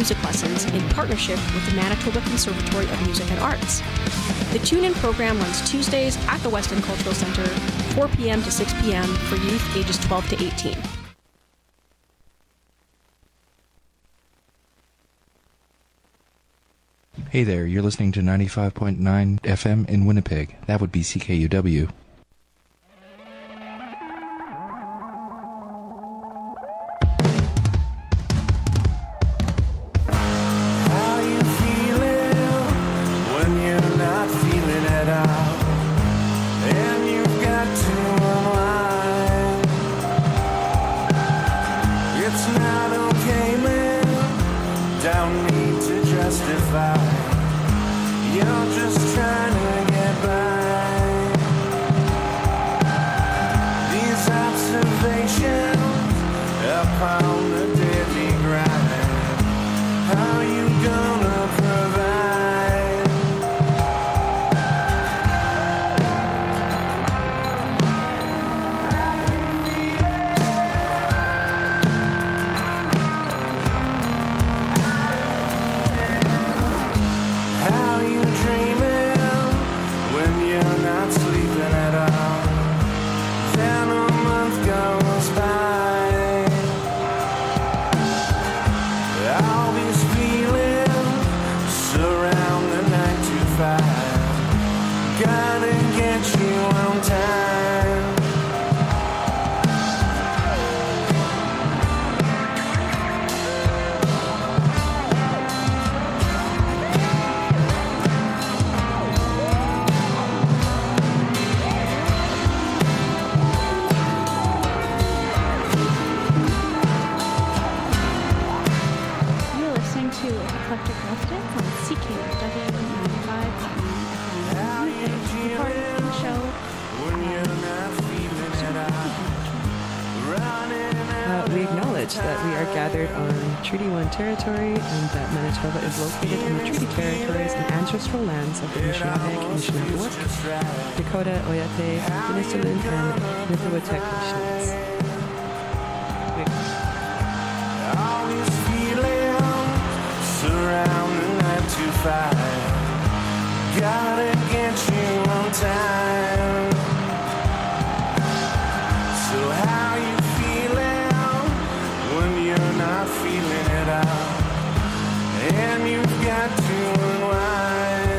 music lessons in partnership with the Manitoba Conservatory of Music and Arts. The Tune-In program runs Tuesdays at the Weston Cultural Centre, 4 p.m. to 6 p.m. for youth ages 12 to 18. Hey there, you're listening to 95.9 FM in Winnipeg. That would be CKUW. Territory, and that Manitoba is located on the treaty territories and ancestral lands of the Anishinaabe, Anishinaabe, Dakota, Oyate, Denisovan, and Mithawutek nations. Always feeling surrounding 9 to 5. Gotta get you on time. So how you feeling when you're not feeling it out? And you've got to unwind.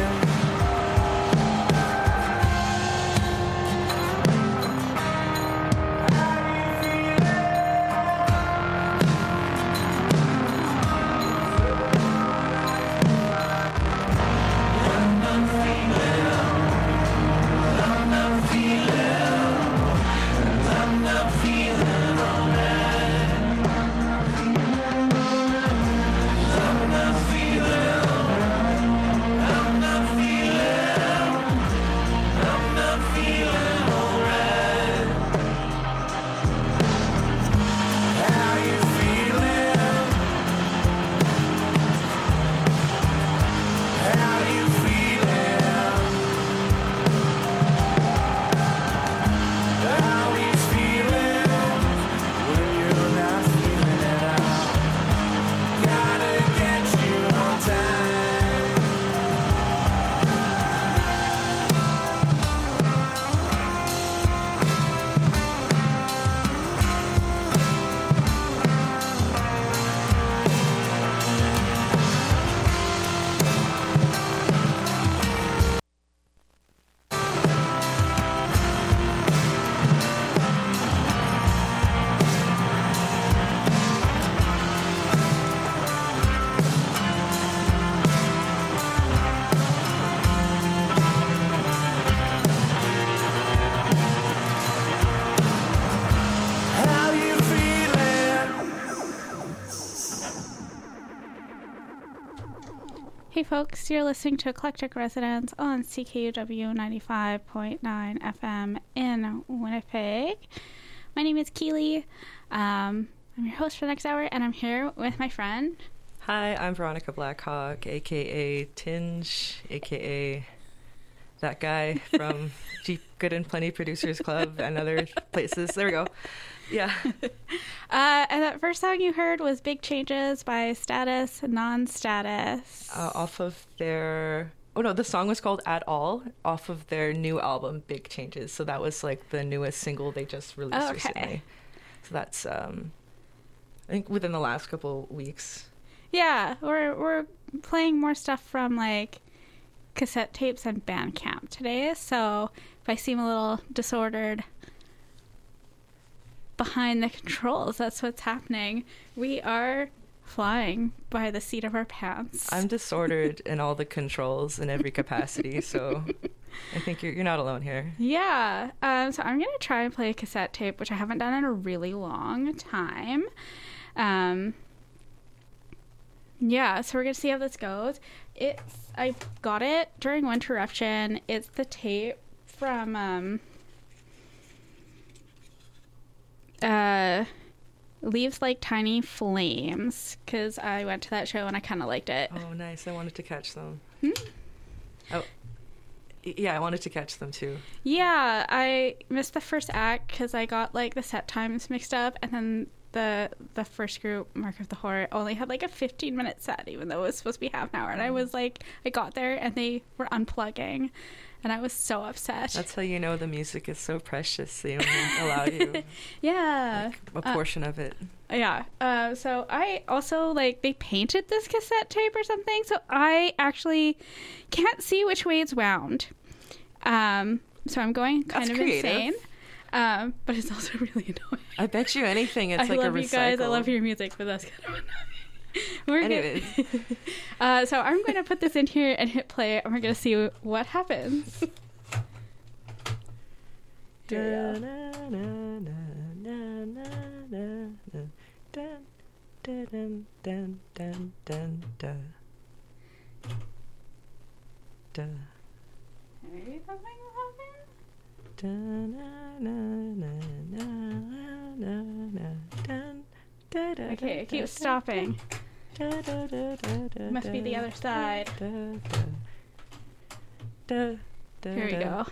Hey folks, you're listening to Eclectic Resonance on CKUW 95.9 FM in Winnipeg. My name is Keely. I'm your host for the next hour, and I'm here with my friend. Hi, I'm Veronica Blackhawk, a.k.a. Tinge, a.k.a. that guy from Jeep Good and Plenty Producers Club and other places. There we go. Yeah. And that first song you heard was Big Changes by Status Non-Status. Off of their... Oh, no, the song was called At All, off of their new album, Big Changes. So that was, like, the newest single they just released recently. So that's, I think, within the last couple weeks. Yeah, we're playing more stuff from, like, cassette tapes and Bandcamp today. So if I seem a little disordered behind the controls, that's what's happening. We are flying by the seat of our pants. I'm disordered in all the controls in every capacity, so I think you're not alone here. Yeah. So I'm going to try and play a cassette tape, which I haven't done in a really long time. Yeah, so we're going to see how this goes. I got it during Winterruption. It's the tape from Leaves Like Tiny Flames, because I went to that show and I kind of liked it. Oh, nice. I wanted to catch them. Oh, yeah, I wanted to catch them too. Yeah, I missed the first act because I got like the set times mixed up, and then the first group, Mark of the Horror, only had like a 15-minute set, even though it was supposed to be half an hour. And I was like, I got there and they were unplugging, and I was so upset. That's how you know the music is so precious. They only allow you yeah, like, a portion of it. Yeah. So I also, like, they painted this cassette tape or something, so I actually can't see which way it's wound. So I'm going kind of creative. insane. But it's also really annoying. I bet you anything it's I like a recycle. I love you guys. I love your music, but that's kind of annoying. Anyways. So I'm going to put this in here and hit play, and we're going to see what happens. Maybe something will happen? Okay, it keeps stopping. Must be the other side. Here we go.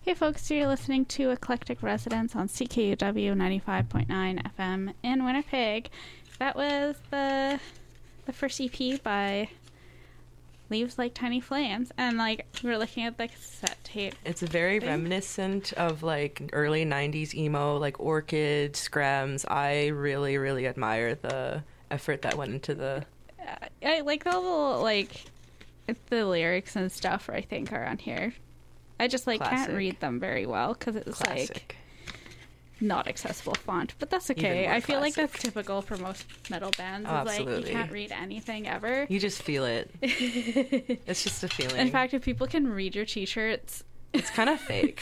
Hey folks, you're listening to Eclectic Residence on CKUW 95.9 FM in Winnipeg. That was the first EP by Leaves Like Tiny Flames, and like we're looking at the cassette tape. It's very reminiscent of like early 90s emo, like Orchid, Screams. I really, really admire the effort that went into the... I like the little, like, the lyrics and stuff I think are on here. I just like Classic. can't read them very well because it's like not accessible font, but that's okay. I feel like that's typical for most metal bands. Oh, like you can't read anything ever. You just feel it. It's just a feeling. In fact, if people can read your t-shirts, it's kind of fake.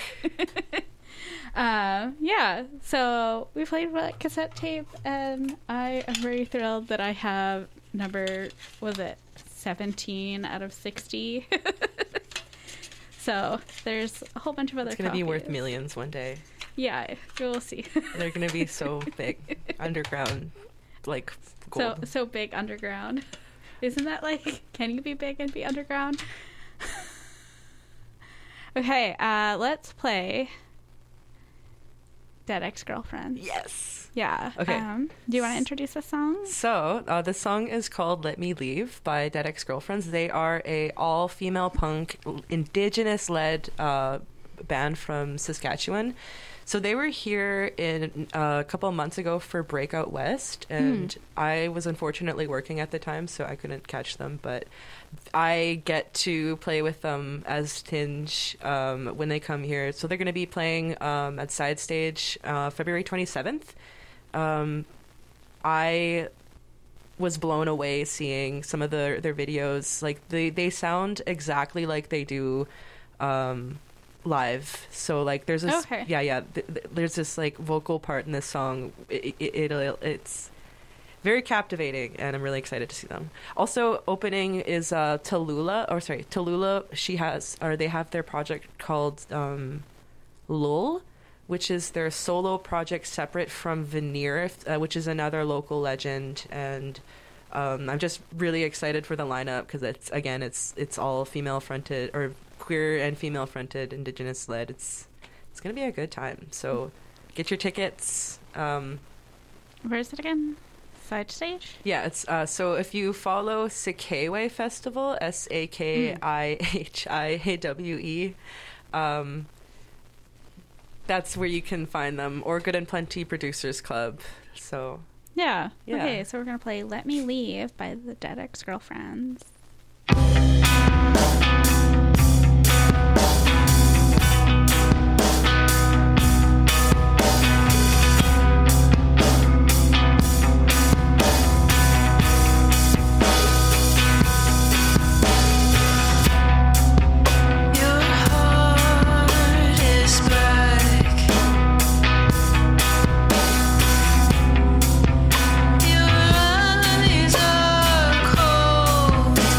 Yeah, so we played that cassette tape, and I am very thrilled that I have number, was it 17 out of 60? So there's a whole bunch of other. It's going to be worth millions one day. Yeah, we'll see. They're going to be so big, underground, like gold. So big underground. Isn't that like, can you be big and be underground? Okay, let's play Dead Ex-Girlfriends. Yes. Yeah. Okay. Do you want to introduce the song? So, the song is called Let Me Leave by Dead Ex-Girlfriends. They are a all-female punk, Indigenous-led band from Saskatchewan. So they were here in a couple of months ago for Breakout West, and I was unfortunately working at the time, so I couldn't catch them, but I get to play with them as Tinge when they come here. So they're going to be playing at Side Stage February 27th. I was blown away seeing some of their videos. Like they sound exactly like they do live. So like there's this there's this like vocal part in this song. It's very captivating, and I'm really excited to see them. Also opening is Tallulah. They have their project called Lull, which is their solo project separate from Veneer, which is another local legend. And I'm just really excited for the lineup because it's all female fronted or queer and female fronted, Indigenous led. It's gonna be a good time. So get your tickets. Where is it again? Side Stage? Yeah, it's so if you follow Sakaiwe Festival, SAKIHIAWE, that's where you can find them, or Good and Plenty Producers Club. So yeah. Okay, so we're gonna play Let Me Leave by the Dead Ex-Girlfriends. Your eyes are cold.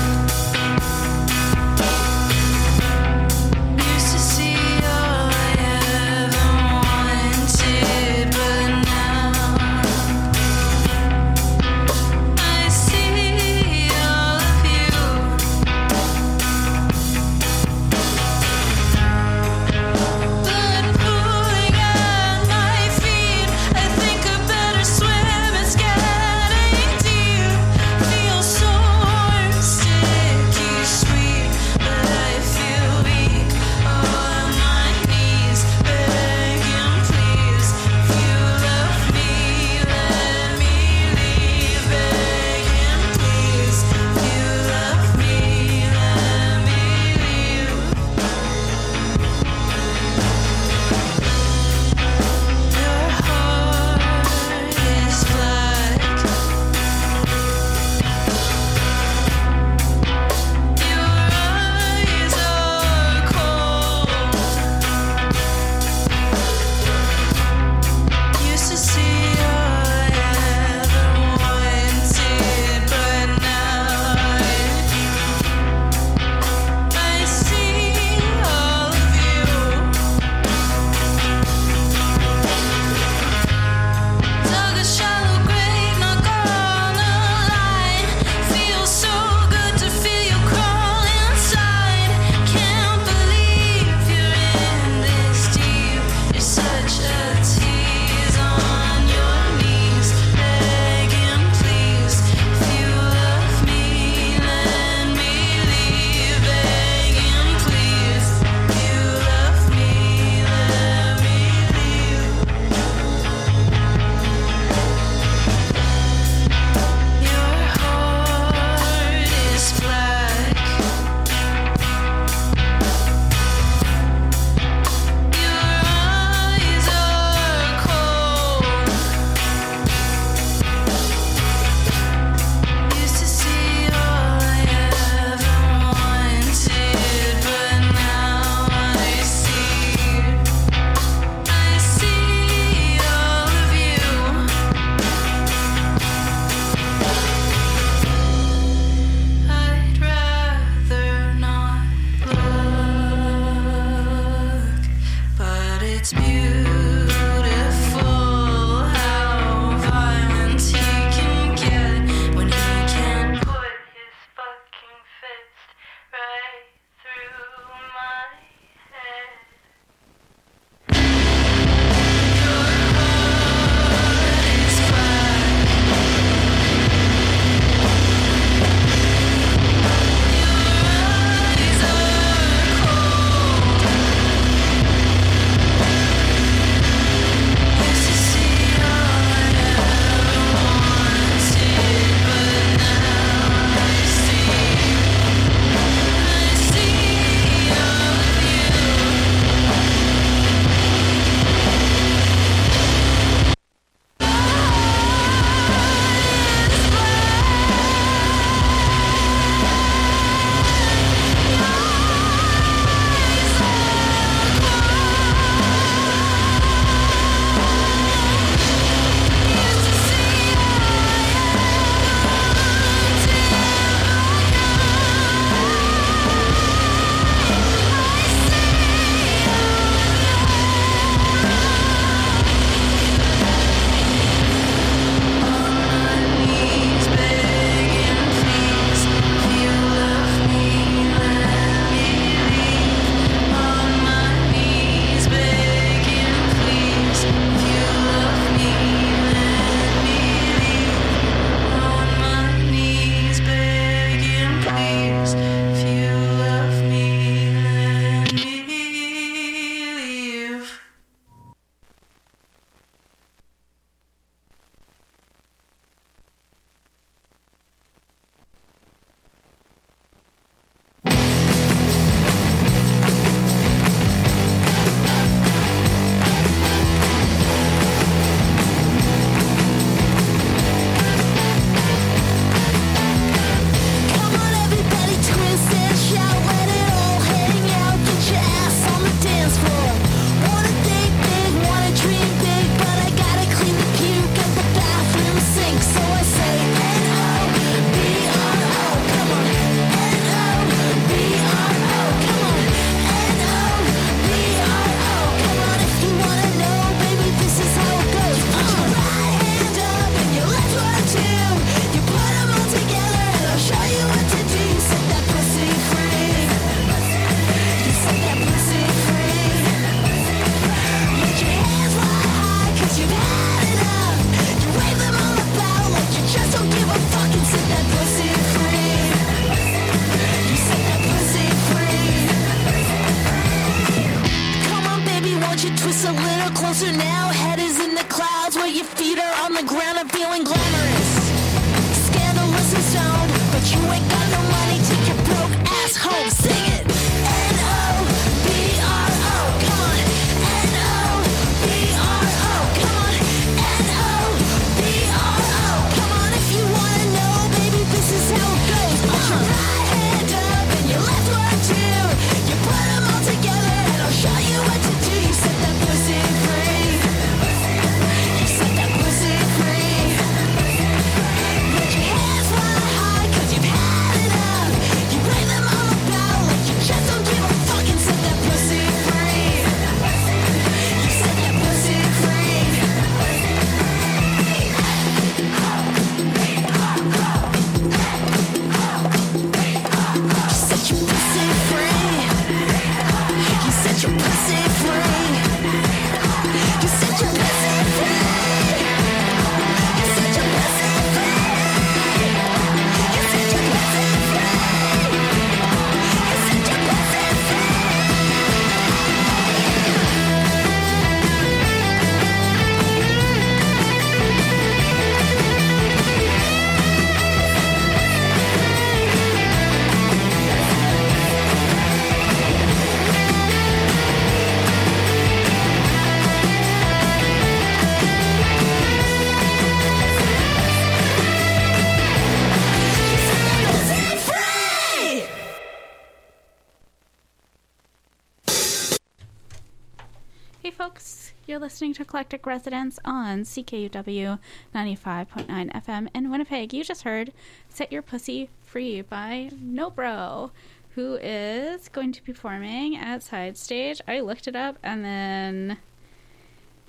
You're listening to Eclectic Residence on CKUW 95.9 FM in Winnipeg. You just heard Set Your Pussy Free by Nobro, who is going to be performing at Side Stage. I looked it up, and then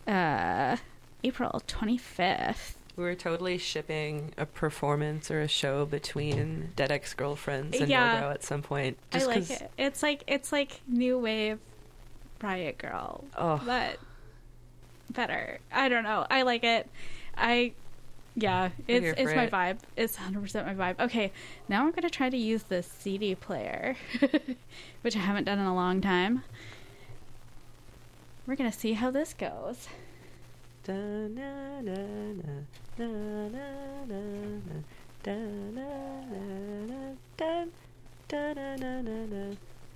April 25th. We were totally shipping a performance or a show between Dead Ex-Girlfriends and Nobrow at some point. I like it. It's like new wave Riot Girl, but better. I don't know. I like it. It's my vibe. It's 100% my vibe. Okay, now we're gonna try to use the CD player, which I haven't done in a long time. We're gonna see how this goes. Da, na, na, na, na, na, na, da, na, na, da, da, na, na, na, na.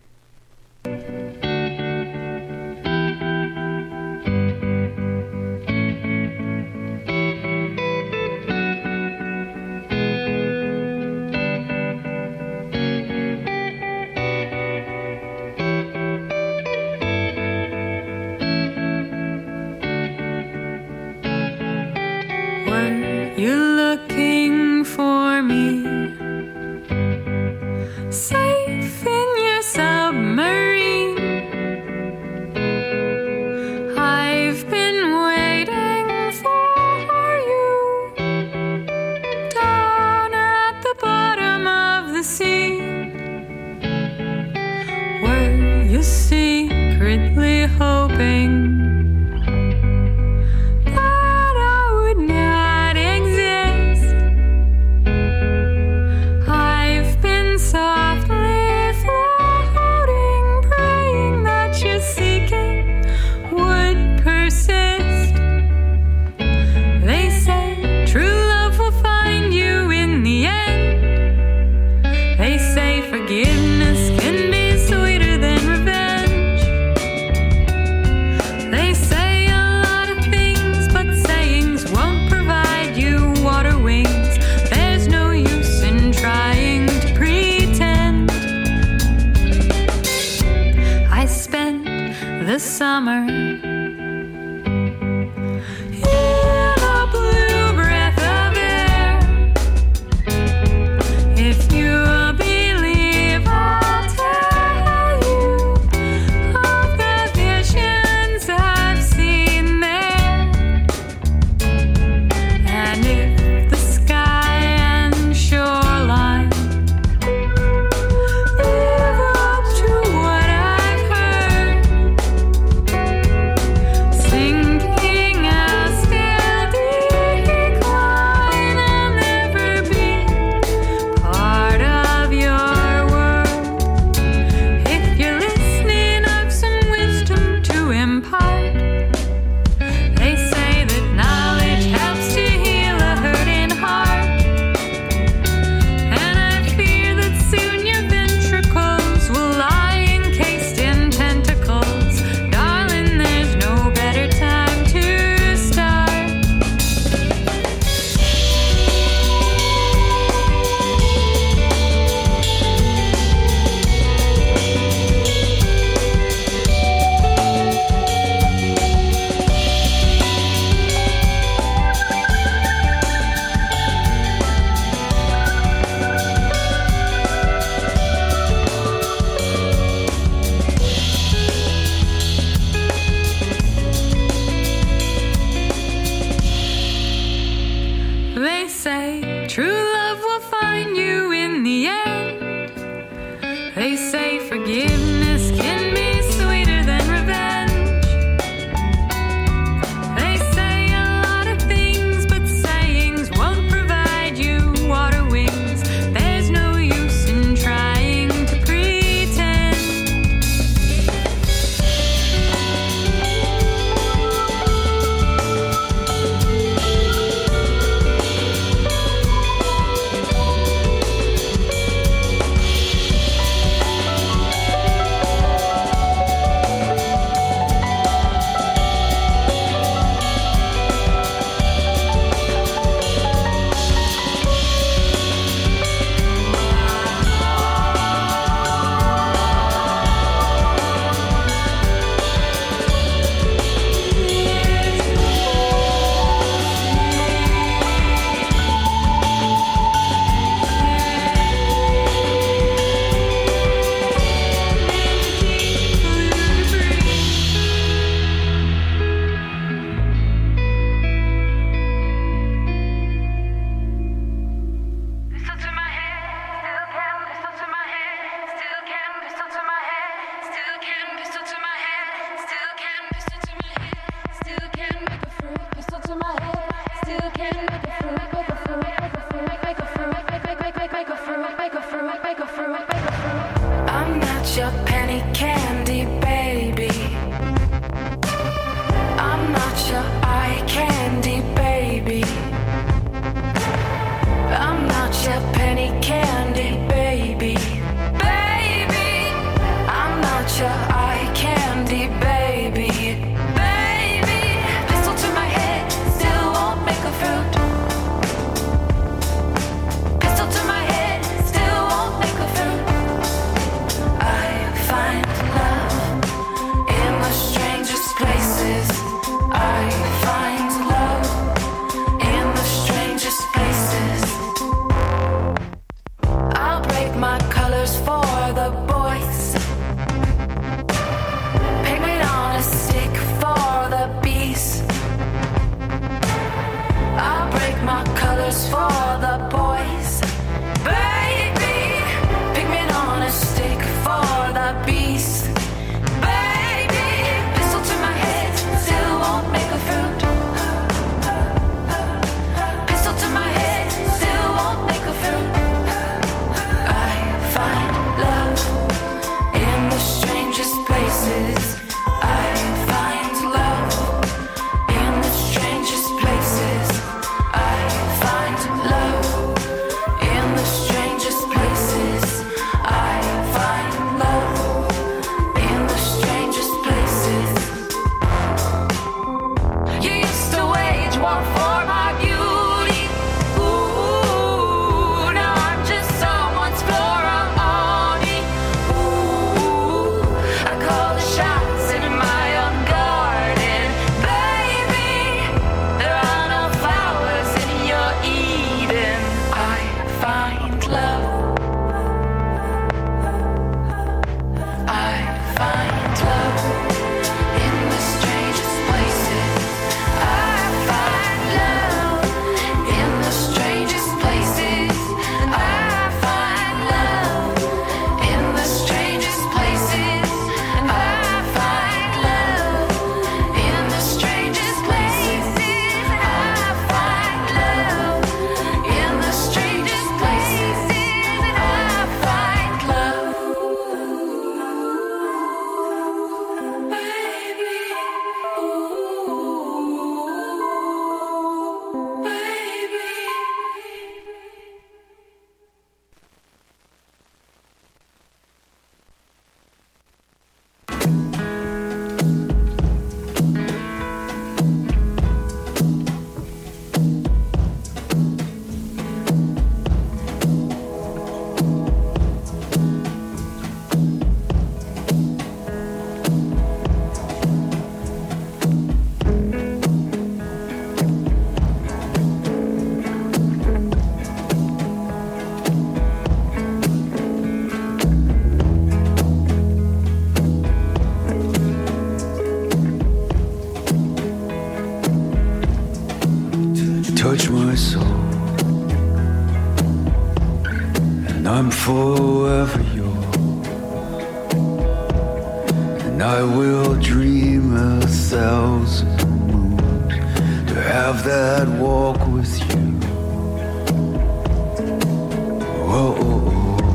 You're looking for me, safe in your submarine. I've been waiting for you down at the bottom of the sea. Were you secretly hoping summer in a blue breath of air. If you believe, I'll tell you of the visions I've seen there. And if the sky and shoreline live up to what I've heard, I'm not your penny candy baby. I'm not your eye candy baby. I'm not your penny candy baby. Baby, I'm not your eye candy baby. Baby, pistol to my head, still won't make a fruit. Pistol to my head, still won't make a fruit. I find love in the strangest places. I find love in the strangest places. I'll break my colors for the boys. Pigment on a stick for the bees. I'll break my colors for the boys. Baby, pigment on a stick for the bees. Baby, pistol to my head, still won't make a fruit. Pistol to my head, still won't make a fruit. I find love in the strangest places. I find love in the strangest places. I find love in the strangest places. I find love in the strangest places. You used to wage war for my beauty. Ooh, now I'm just someone's Flora Audi. Ooh, I call the shots in my own garden. Baby, there are no flowers in your Eden. I find love. I find love in the strangest places. I find love in the strangest places. I find love in the strangest places. I find love in the strangest places. I find love in the strangest places. I find love. Baby, ooh, baby. Touch my soul, and I'm forever yours, and I will dream 1,000 moons to have that walk with you. Whoa, oh,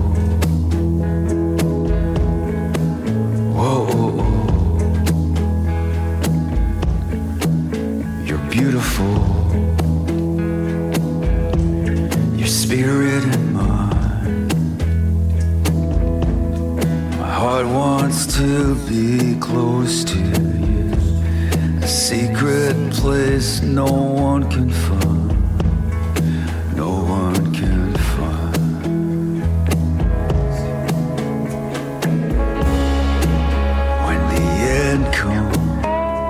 oh. Whoa, oh, oh. You're beautiful. Spirit and mind. My heart wants to be close to you, a secret place no one can find, no one can find. When the end comes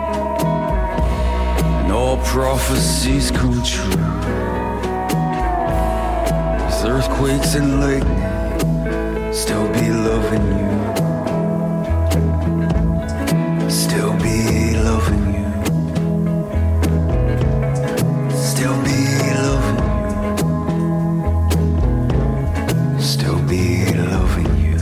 and all prophecies come true, earthquakes and lightning, still be loving you, still be loving you, still be loving you, still be loving you.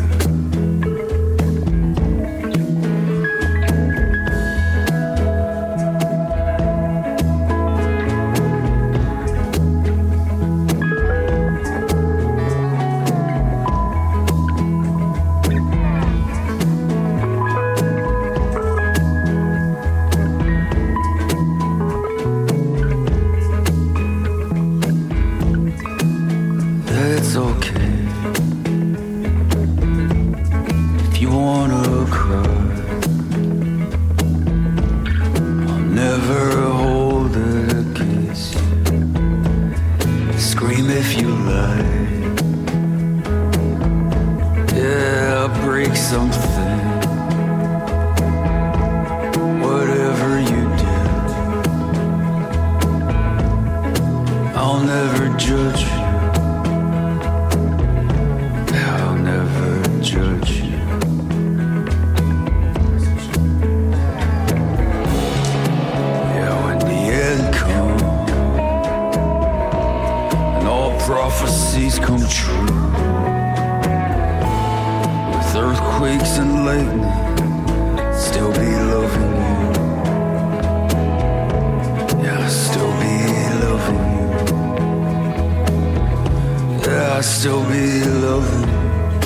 come true. With earthquakes and lightning, still be loving you. Yeah, I'll still be loving you. Yeah, I'll still be loving you.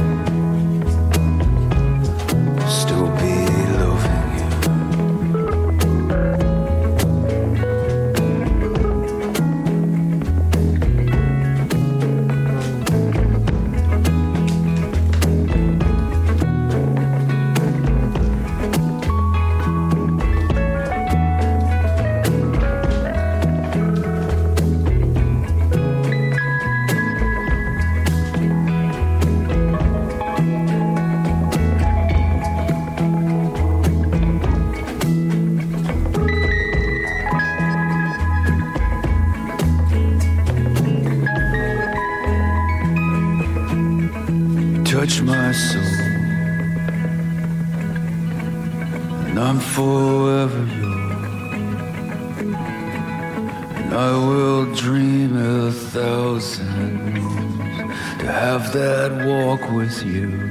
Still be loving you. Touch my soul, and I'm forever yours, and I will dream 1,000 moons to have that walk with you.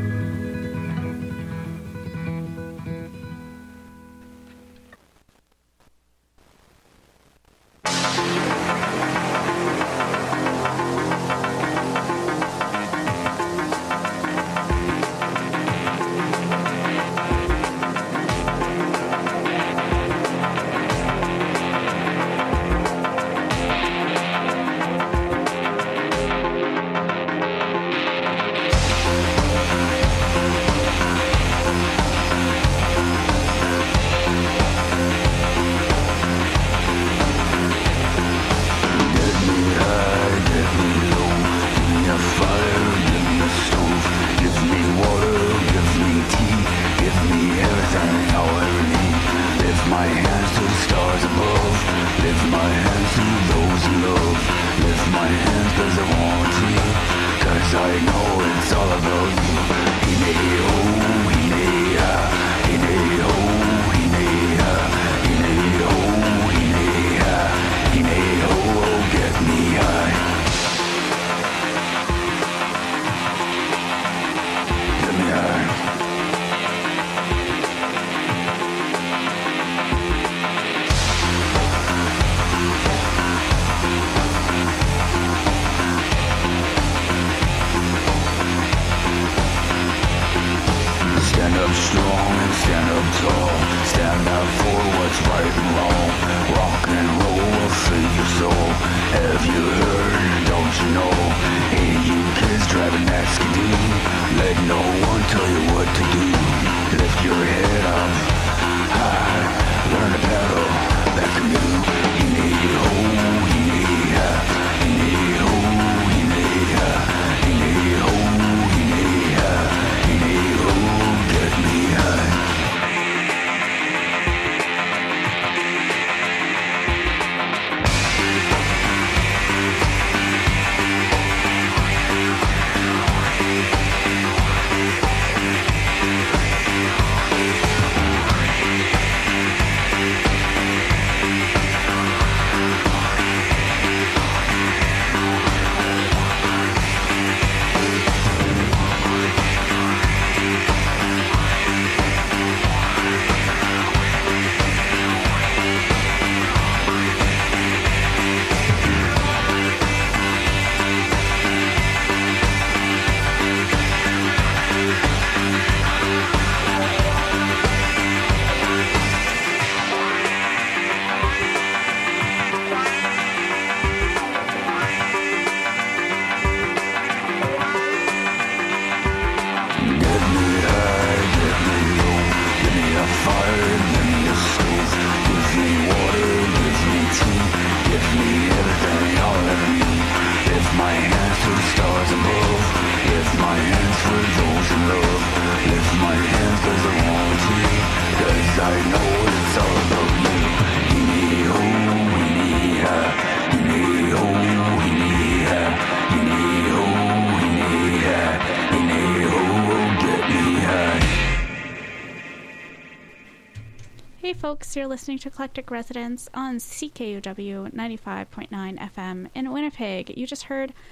Hey folks, you're listening to Eclectic Residence on CKUW 95.9 FM in Winnipeg. You just heard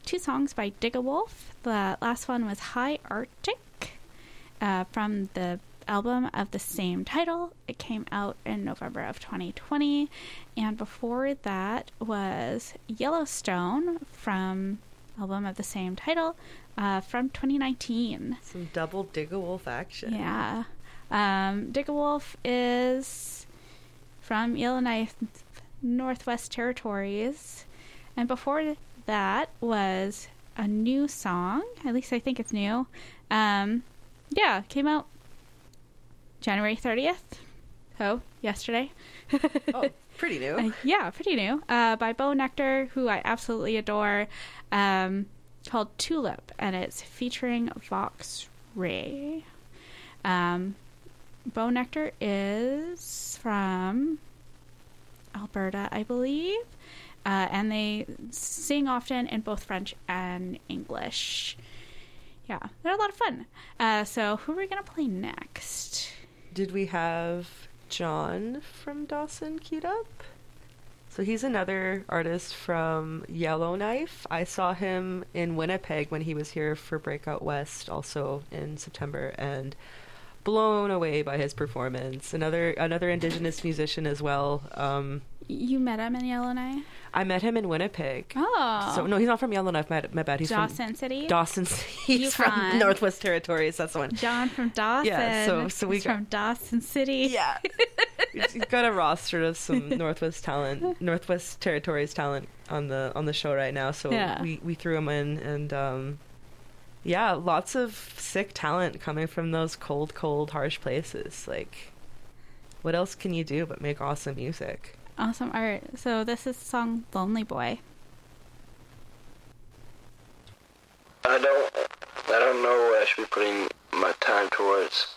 2 songs by Digawolf. The last one was High Arctic from the album of the same title. It came out in November of 2020. And before that was Yellowstone from album of the same title from 2019. Some double Digawolf action. Yeah. Digawolf is from Yellowknife, Northwest Territories. And before that was a new song. At least I think it's new. Came out January 30th. So, yesterday. Oh, pretty new. Pretty new. By Bo Nectar, who I absolutely adore. Called Tulip, and it's featuring Vox Ray. Bo Nectar is from Alberta, I believe. And they sing often in both French and English. Yeah, they're a lot of fun. So who are we going to play next? Did we have John from Dawson queued up? So he's another artist from Yellowknife. I saw him in Winnipeg when he was here for Breakout West, also in September, and blown away by his performance. Another Indigenous musician as well. You met him in Yellowknife? I met him in Winnipeg. Oh. So no, he's not from Yellowknife. My bad. He's Dawson from City. Dawson City. He's from Northwest Territories. That's the one. John from Dawson. Yeah. So we from Dawson City. Yeah. He's got a roster of some Northwest Territories talent on the show right now. So we threw him in, and lots of sick talent coming from those cold, harsh places. Like, what else can you do but make awesome music? Awesome art. So this is the song Lonely Boy. I don't know what I should be putting my time towards.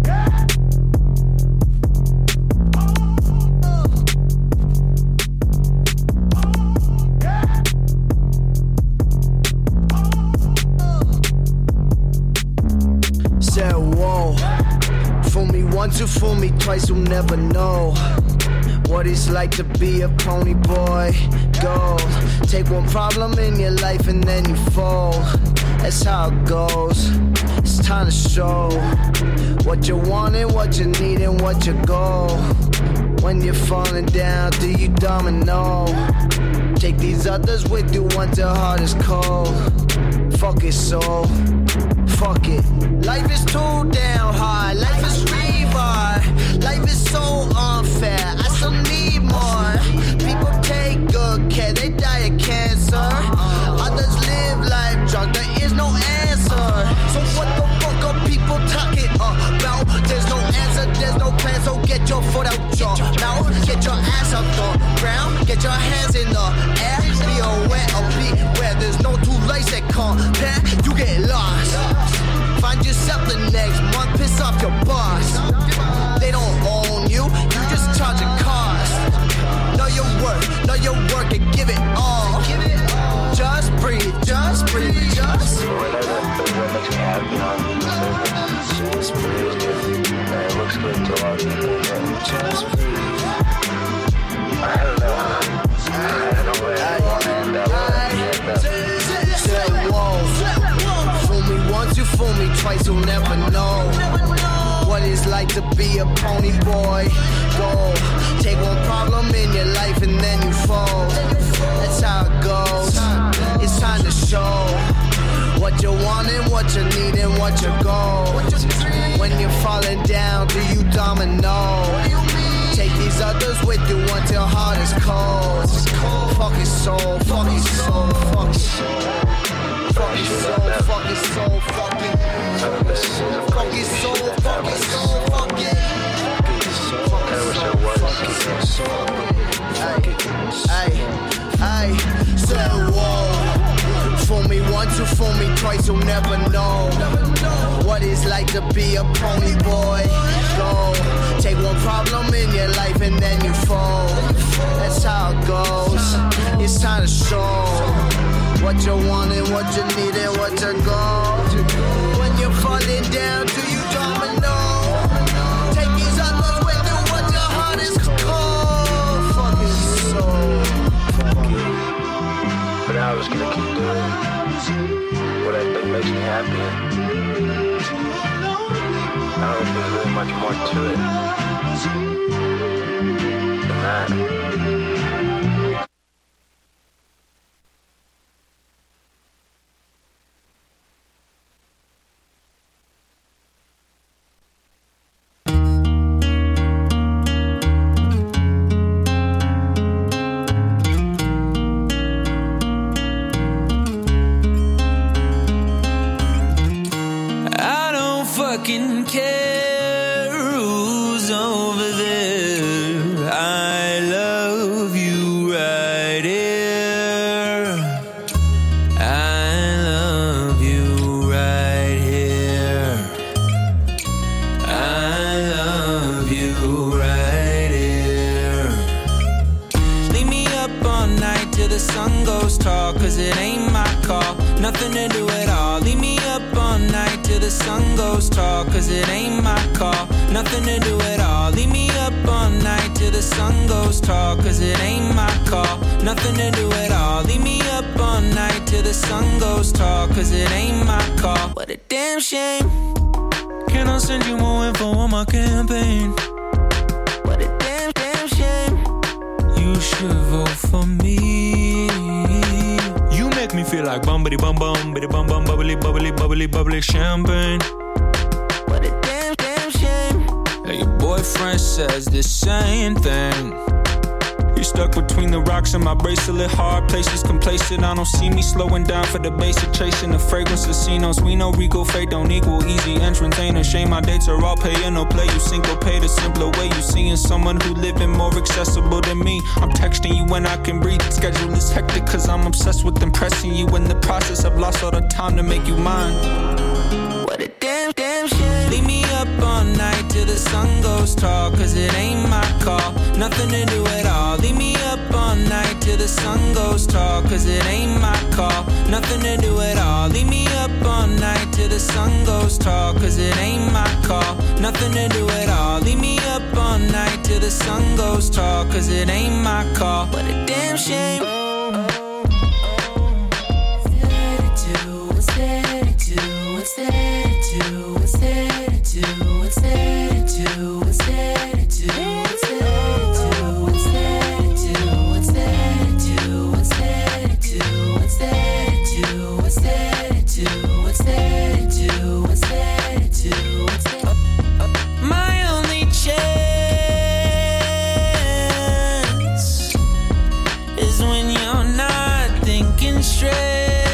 Said whoa, fool me once, you fool me twice, you'll never know what it's like to be a pony boy. Go, take one problem in your life and then you fold. That's how it goes. It's time to show what you want and what you need and what your goal. When you're falling down, do you domino? Take these others with you once your heart is cold. Fuck it, soul. Fuck it. Life is too damn hard. Life is rebar. Life is so unfair. I still need more. People take good care. They die of cancer. Others live life drunk. There is no answer. So what the fuck are people talking about? There's no answer. There's no plan. So get your foot out your mouth. Get your ass up the ground. Get your hands in the air. Be aware or beware. There's no two lights that compare. You get lost. Find yourself the next month, piss off your boss. They don't own you, you just charge a cost. Know your work and give it all. Just breathe, just breathe, just. What makes me happy on the surface, just breathe. It looks good to a lot of people, but just breathe. I don't know where I want to end up. Once you fool me twice, you'll never know what it's like to be a pony boy. Go, take one problem in your life and then you fold. That's how it goes. It's time to show what you want and what you need and what your goal. When you're falling down, do you domino? Take these others with you once your heart is cold. Fuck his soul, fuck his soul, fuck his soul. Fuck his soul, fuck his soul, fuck it. Fuck his soul, fuck his soul, fuck it. Ay, say whoa. Fool me once, you fool me twice, you'll never know what it's like to be a pony boy. Go, take one problem in your life and then you fold. That's how it goes. It's time to show what you want and what you need and what your goal. When you're falling down, do you domino? Take these others with you, what your heart is cold. Fuck his soul. But I was gonna keep doing it. happy. I don't think there's really much more to it than that. Fucking care who's over there. I love you right here. I love you right here. I love you right here. Leave me up all night till the sun goes tall, 'cause it ain't my call. Nothing to do at all. Leave me up all night till the sun goes tall, 'cause it ain't my call. Nothing to do at all. Leave me up all night till the sun goes tall, 'cause it ain't my call. Nothing to do at all. Leave me up all night till the sun goes tall, 'cause it ain't my call. What a damn shame. Can I send you more info on my campaign? What a damn shame. You should vote for me. You make me feel like bumbity bum bum, bitty bum bum, bubbly bubbly bubbly bubbly champagne. What a damn shame. Hey, your boyfriend says the same thing. You're stuck between the rocks and my bracelet. Hard places complacent. I don't see me slowing down for the basic chasing the fragrance casinos. We know regal fate don't equal easy entrance. Ain't a shame my dates are all pay and no play. You syncopate a simpler way. You seeing someone who living more accessible than me. I'm texting you when I can breathe. Schedule is hectic 'cause I'm obsessed with impressing you. In the process I've lost all the time to make you mine. What a damn shame. Leave me up all night till the sun goes tall, 'cause it ain't my call. Nothing to do at all. Leave me up all night till the sun goes tall, 'cause it ain't my call. Nothing to do at all. Leave me up all night till the sun goes tall, 'cause it ain't my call. Nothing to do at all. Leave me up all night till the sun goes tall, 'cause it ain't my call. What a damn shame. What's there to do? What's there to do? What's there to do? What's there to do? What's there to do? What's there to do? What's there to do? What's there to do? What's there to do? What's there to do? What's there to do? What's there to do? What's there to do? What's there? My only chance is when you're not thinking straight.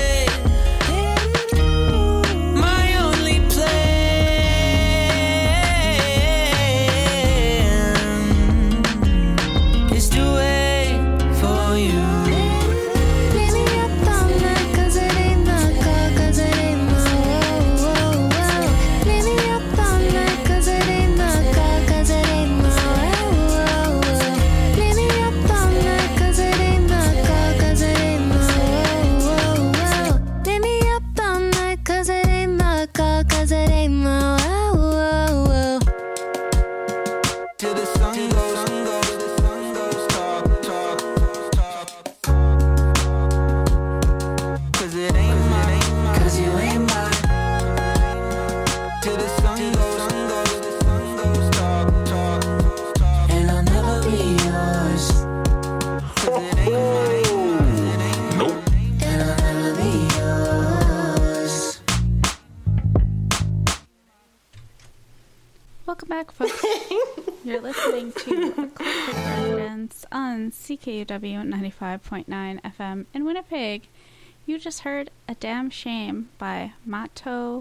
Welcome back, folks. You're listening to Eclectic Residence on CKUW 95.9 FM in Winnipeg. You just heard A Damn Shame by Mato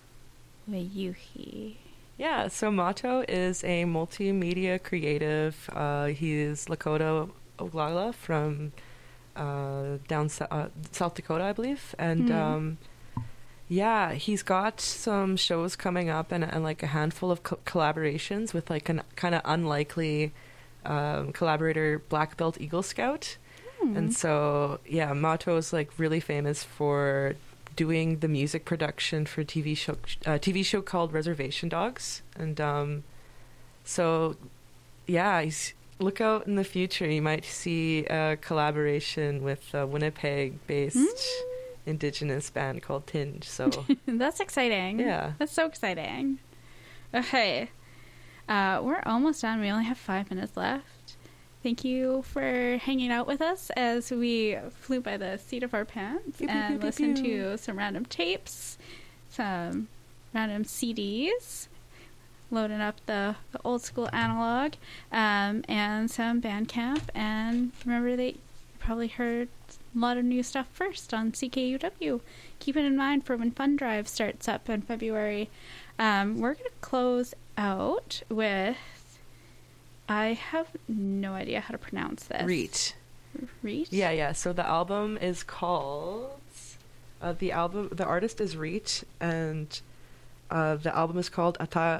Weyuhi. Yeah, so Mato is a multimedia creative. He is Lakota Oglala from down South Dakota, I believe. And yeah, he's got some shows coming up and like a handful of collaborations with like a kind of unlikely collaborator, Black Belt Eagle Scout. And so, yeah, Mato is like really famous for doing the music production for a TV show called Reservation Dogs. And so, yeah, look out in the future. You might see a collaboration with a Winnipeg-based indigenous band called Tinge. So that's exciting. Yeah, that's so exciting. Okay, we're almost done. We only have 5 minutes left. Thank you for hanging out with us as we flew by the seat of our pants and listened to some random tapes, some random CDs, loading up the old school analog, and some Bandcamp. And remember that you probably heard a lot of new stuff first on CKUW. Keep it in mind for when Fun Drive starts up in February. We're going to close out with, I have no idea how to pronounce this. Reach. Yeah. So the album is called, the artist is Reach, and the album is called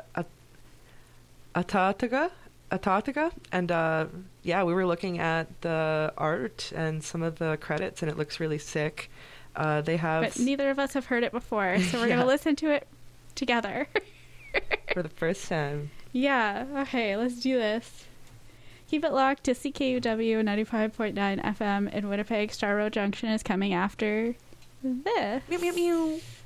Atataga, and we were looking at the art and some of the credits, and it looks really sick. They have, but neither of us have heard it before, so we're gonna listen to it together for the first time. Yeah. Okay, let's do this. Keep it locked to CKUW 95.9 FM in Winnipeg. Star Road Junction is coming after this. Meow, meow, meow.